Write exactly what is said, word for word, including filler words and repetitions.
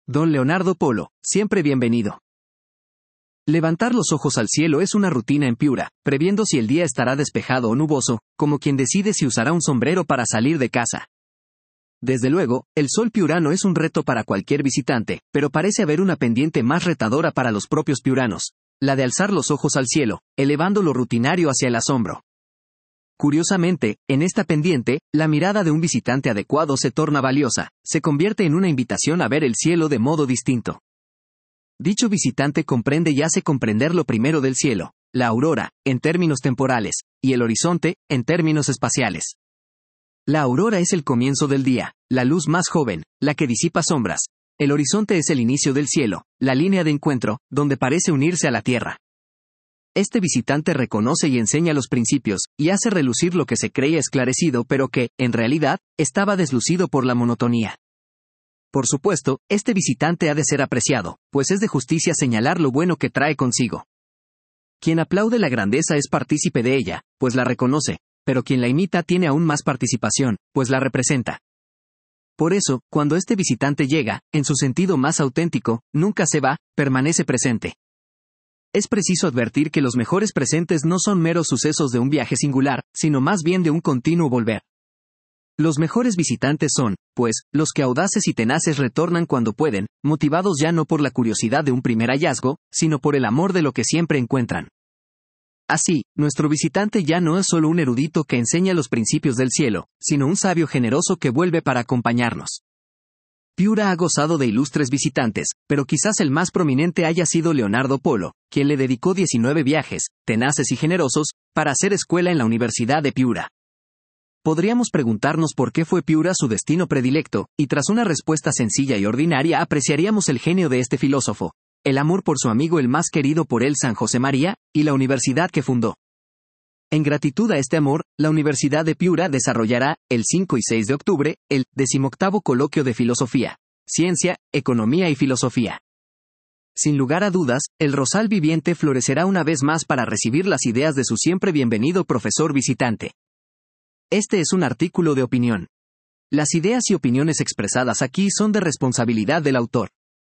Don Leonardo Polo, siempre bienvenido. Levantar los ojos al cielo es una rutina en Piura, previendo si el día estará despejado o nuboso, como quien decide si usará un sombrero para salir de casa. Desde luego, el sol piurano es un reto para cualquier visitante, pero parece haber una pendiente más retadora para los propios piuranos, la de alzar los ojos al cielo, elevando lo rutinario hacia el asombro. Curiosamente, en esta pendiente, la mirada de un visitante adecuado se torna valiosa, se convierte en una invitación a ver el cielo de modo distinto. Dicho visitante comprende y hace comprender lo primero del cielo, la aurora, en términos temporales, y el horizonte, en términos espaciales. La aurora es el comienzo del día, la luz más joven, la que disipa sombras. El horizonte es el inicio del cielo, la línea de encuentro, donde parece unirse a la tierra. Este visitante reconoce y enseña los principios, y hace relucir lo que se creía esclarecido pero que, en realidad, estaba deslucido por la monotonía. Por supuesto, este visitante ha de ser apreciado, pues es de justicia señalar lo bueno que trae consigo. Quien aplaude la grandeza es partícipe de ella, pues la reconoce, pero quien la imita tiene aún más participación, pues la representa. Por eso, cuando este visitante llega, en su sentido más auténtico, nunca se va, permanece presente. Es preciso advertir que los mejores presentes no son meros sucesos de un viaje singular, sino más bien de un continuo volver. Los mejores visitantes son, pues, los que audaces y tenaces retornan cuando pueden, motivados ya no por la curiosidad de un primer hallazgo, sino por el amor de lo que siempre encuentran. Así, nuestro visitante ya no es solo un erudito que enseña los principios del cielo, sino un sabio generoso que vuelve para acompañarnos. Piura ha gozado de ilustres visitantes, pero quizás el más prominente haya sido Leonardo Polo, quien le dedicó diecinueve viajes, tenaces y generosos, para hacer escuela en la Universidad de Piura. Podríamos preguntarnos por qué fue Piura su destino predilecto, y tras una respuesta sencilla y ordinaria apreciaríamos el genio de este filósofo, el amor por su amigo el más querido por él San José María, y la universidad que fundó. En gratitud a este amor, la Universidad de Piura desarrollará, el cinco y seis de octubre, el decimoctavo Coloquio de Filosofía, Ciencia, Economía y Filosofía. Sin lugar a dudas, el rosal viviente florecerá una vez más para recibir las ideas de su siempre bienvenido profesor visitante. Este es un artículo de opinión. Las ideas y opiniones expresadas aquí son de responsabilidad del autor.